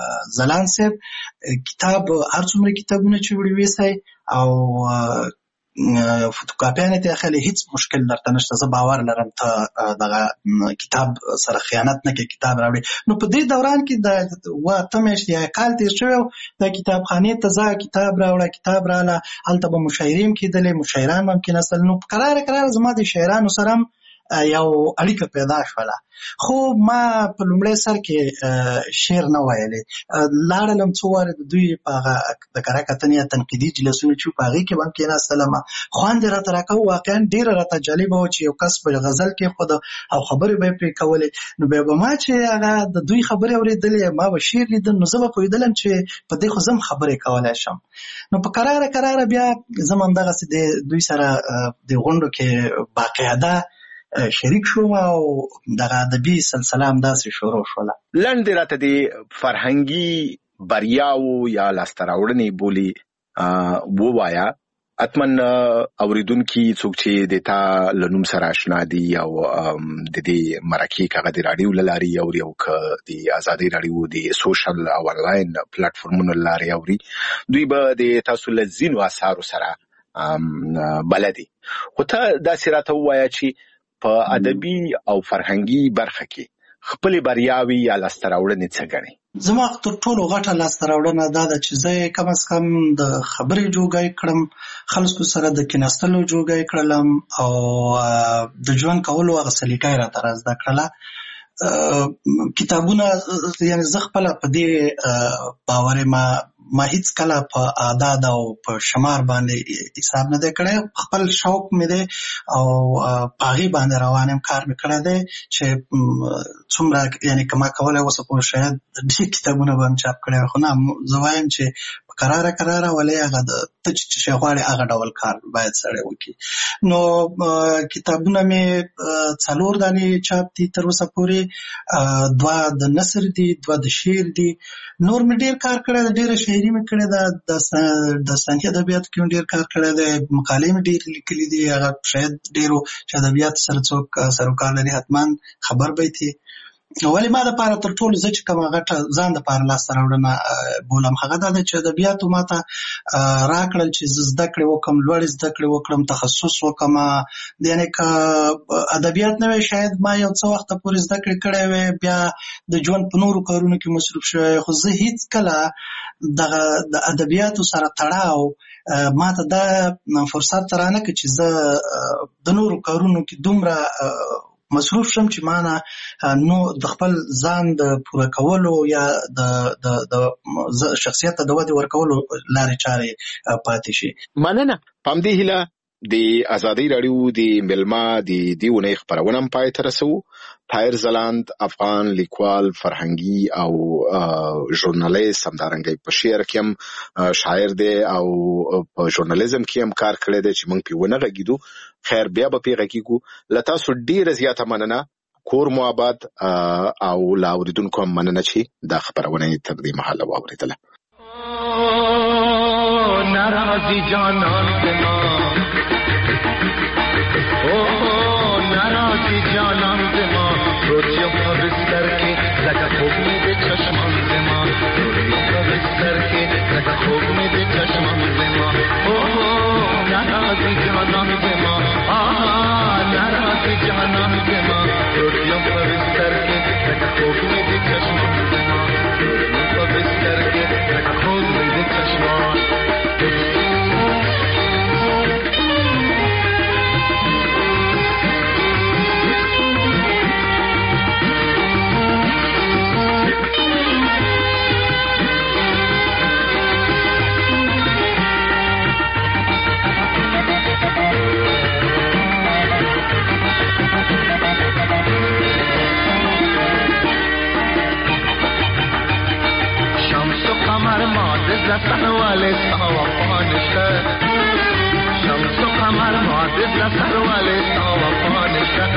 ځلاند صاحب کتاب هر څومره کتابونه چې وړي ویسئ او فوتوکاپیانې ته اخلي هیڅ مشکل درته نشته. زه باور لرم ته دغه کتاب سره خیانت نه کوي، کتاب راوړي. نو په دې دوران کې د 8 میاشتې یا کال تیر شوی د کتابخانې ته ځه، کتاب راوړه، کتاب رااله، هلته به مشاعرې هم کېدلې، مشاعران هم کېناستل. نو قرار زما د شاعرانو سره یو اړیکه پیدا شوله. خو ما په لومړی سر کې شعر نه ویلې، لاړلم څو واره د دوی په هغه د کره کتنې یا تنقیدي جلسونه چې په هغې کې به هم کېناستلم، خوند یې راته راکوه. واقعا ډېره راته جالبه وه چې یو کس به غزل کېښود او خبرې به یې پرې کولې. نو بیا به ما چې هغه د دوی خبرې اورېدلې، ما به شعر لیدل، نو زه به پوهېدلم چې په دې خو زه هم خبرې کولی شم. نو په قراره بیا زه هم همدغسې د دوی سره د غونډو کې باقاعده شریک شوم او دغه ادبي سلسله همداسې شروع شوله. لنډ راته د فرهنګي بریاو یا لاسته راوړنې بولي ووایه. حتما اوریدونکي څوک چې د تا له نوم سره اشنا دي او د دې مرکې هغه د راډیو له لارې اوري او که د ازادۍ راډیو د سوشل او آنلاین پلیټفارمونو له لارې اوري، دوی به د تاسو له ځینو اثارو سره بلدي. خو ته داسې راته ووایه چې په ادبي او فرهنګي برخه کې خپلې بریاوې یا لاسته راوړنې څه ګڼې؟ زما تر ټولو غټه لاسته راوړنه دا ده چې زه کم از کم د خبرې جوګی کړم، خلکو سره د کېناستلو جوګی کړلم او د ژوند کولو هغه سلیقه یې راته را زده کړله. کتابونه یعنې زه خپله په دې باور ما هیڅ کله په اعداد او په شمار باندې حساب نه دی کړی. خپل شوق مې دی او په هغې باندې روان یم، کار مې کړی دی چې څومره یعنې که ما کولی اوسه پورې شاید ډېر کتابونه به هم چاپ کړی وي. خو نه، زه وایم چې په قراره ولې هغه ته چې شی غواړې هغه ډول کار باید سړی وکړي. نو کتابونه مې 4 دانې چاپ دي تر اوسه پورې، 2 د نثر دي، 2 د شعر دي. نور مې ډېر کار کړی دی، ډېره شاعري مې کړې ده، داستاني ادبیاتو کې مې ډېر کار کړی دی، مقالې مې ډېرې لیکلي دي. هغه شاید ډېرو چې ادبیاتو سره څوک سروکار لري حتما خبر به یې. ولې ما دپاره تر ټولو زه چې کومه غټه ځان دپاره لاسته راوړنه بولم هغه دا ده چې ادبیاتو ما ته راکړل چې زه زده کړې وکړم، لوړې زده کړې وکړم، تخصص وکړم. یعنې که ادبیات نه وی شاید ما یو څه وخته پورې زده کړې کړی وی، بیا د ژوند په نورو کارونو کې مصروف شوی. خو زه هیڅ کله دغه د ادبیاتو سره تړاو ما ته دا فرصت رانه کړ چې زه د نورو کارونو کې دومره مصروف شم چې ما نه نو د خپل ځان د پوره کولو یا د شخصیت ته د ودې ورکولو لارې چارې پاتې شي. مننه. په همدې هیله د ازادۍ راډیو د مېلمه د دې اونۍ خپرونه هم پای ته رسوو. طاهر ځلاند افغان لیکوال، فرهنګي او ژورنالیست، همدارنګه په شعر کې هم شاعر دی او په ژورنالیزم کې هم کار کړی دی چې موږ پې ونه غږېدو. خیر، بیا به پې غږېږو. له تاسو ډېره زیاته مننه. کور مو آباد او له اورېدونکو هم مننه چې دا خپرونه یې تر دې مهاله واورېدله. ناراضي جانان زما، ناراضي جانان زما، روزیو په بستر کې لکه خوب مې د چشمان زما، روزیو په بستر کې لکه خوب مې د چشمان زما. ناراضي جانان زما، ناراضي جانان زما، روزیو په بستر کې لکه خوب مې د چشمان زما، روزیو په بستر کې لکه خوب مې د چشمان. لسن والے سوافانشا، شمس و قمر معدد لسن والے سوافانشا.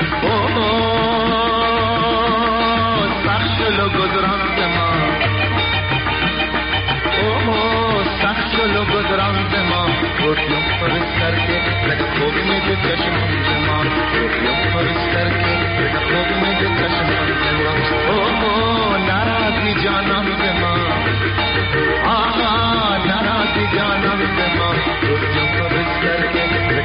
سخشلو گذران زما، سخشلو گذران زما، روٹیوں پر بستر کے لگا خوب میں جو چشمان زما، روٹیوں پر بستر کے لگا خوب میں جو چشمان زما. ناراضی جانان زما، ناراضی جانان زما، روٹیوں پر بستر کے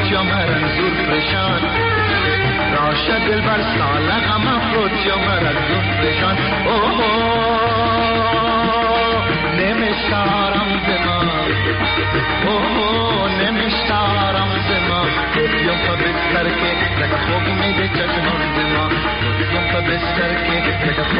یا مرنزور پرشان راشه دل بر ساله غم افروت یا مرنزور پرشان نمیشتارم زمان نمیشتارم زمان روزیم پا بستر که رک خوب میده چشمان زمان روزیم پا بستر که رک خوب